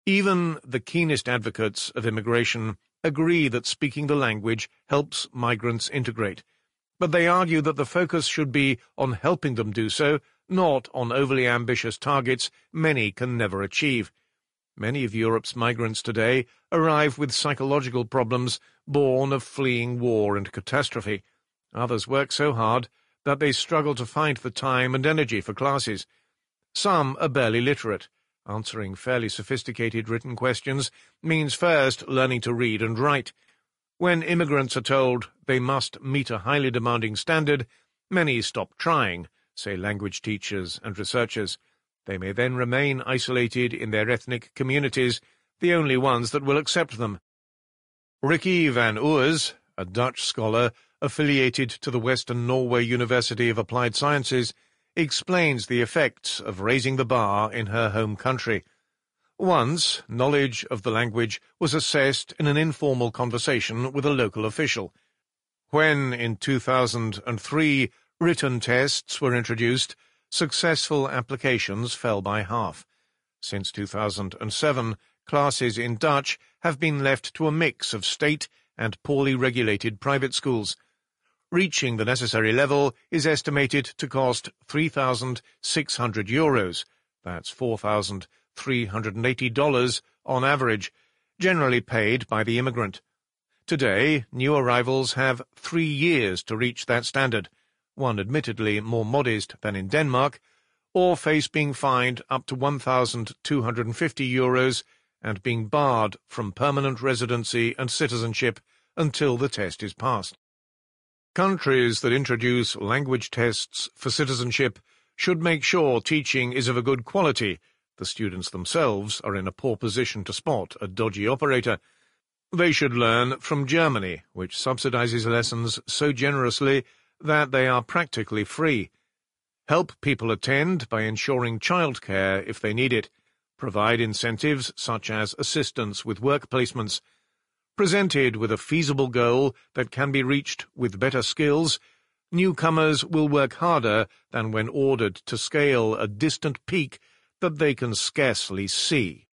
Even the keenest advocates of immigration agree that speaking the language helps migrants integrate, but they argue that the focus should be on helping them do so, not on overly ambitious targets many can never achieve. Many of Europe's migrants today arrive with psychological problems born of fleeing war and catastrophe. Others work so hard that they struggle to find the time and energy for classes. Some are barely literate. Answering fairly sophisticated written questions means first learning to read and write. When immigrants are told they must meet a highly demanding standard, many stop trying, say language teachers and researchers. They may then remain isolated in their ethnic communities, the only ones that will accept them. Ricky van Oers, a Dutch scholar affiliated to the Western Norway University of Applied Sciences, explains the effects of raising the bar in her home country. Once, knowledge of the language was assessed in an informal conversation with a local official. When, in 2003, written tests were introduced, successful applications fell by half. Since 2007, classes in Dutch have been left to a mix of state and poorly regulated private schools. Reaching the necessary level is estimated to cost €3,600, that's $4,380 on average, generally paid by the immigrant. Today, new arrivals have 3 years to reach that standard, one admittedly more modest than in Denmark, or face being fined up to €1,250 and being barred from permanent residency and citizenship until the test is passed. Countries that introduce language tests for citizenship should make sure teaching is of a good quality. The students themselves are in a poor position to spot a dodgy operator. They should learn from Germany, which subsidizes lessons so generously that they are practically free. Help people attend by ensuring childcare if they need it. Provide incentives such as assistance with work placements. Presented with a feasible goal that can be reached with better skills, newcomers will work harder than when ordered to scale a distant peak that they can scarcely see.